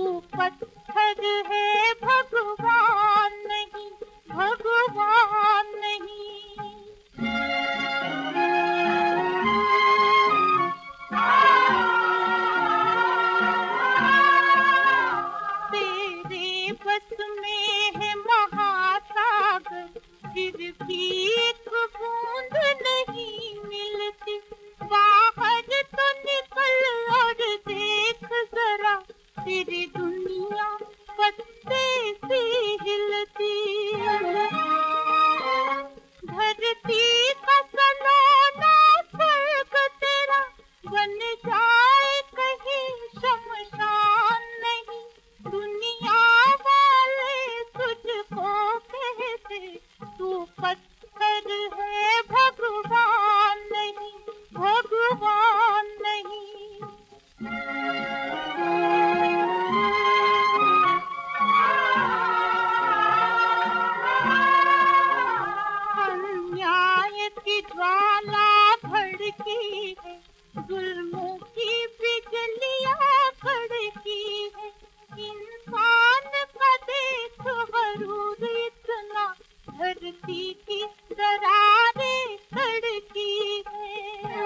पत्थर है भगवान नहीं, भगवान नहीं। तेरे बस में है महासागर, फिर भी एक बूंद नहीं मिलती। बाहर तो निकल और देख जरा, तेरी दुनिया पत्ते से हिलती। धरती का सलोना स्वर्ग तेरा बन जाए कहीं शमशान नहीं। दुनिया वाले तुझको कहते तू पत्थर है भगवान नहीं, भगवान नहीं। अन्याय की ज्वाला भड़की है, जुल्मों की बिजलियां कड़की है। इंसान का देख गरूर इतना, धरती की दरारें कड़की है।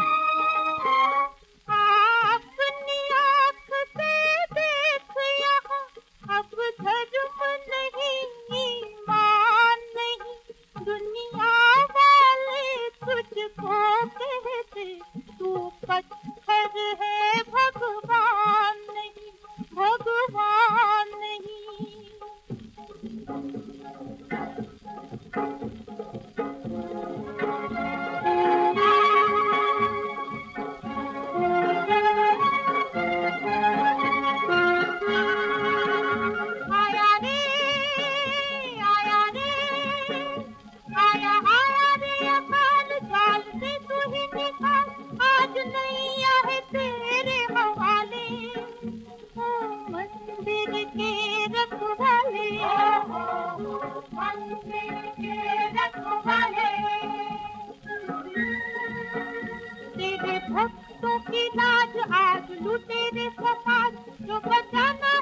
अपनी आँख से देख यहाँ, अब धर्म नहीं ईमान नहीं। दुनिया वाले तुझको कहते तू पत्थर है भगवान नहीं, भगवान नहीं। आया रे, आया रे, आया आया रे अकाल, जाल से तू ही निकाल। आज नैया है तेरे हवाले, ओ मंदिर के रखवाले, मंदिर के रखवाले। तेरे भक्तों की लाज आज लुटेरे सफाज, जो बचाना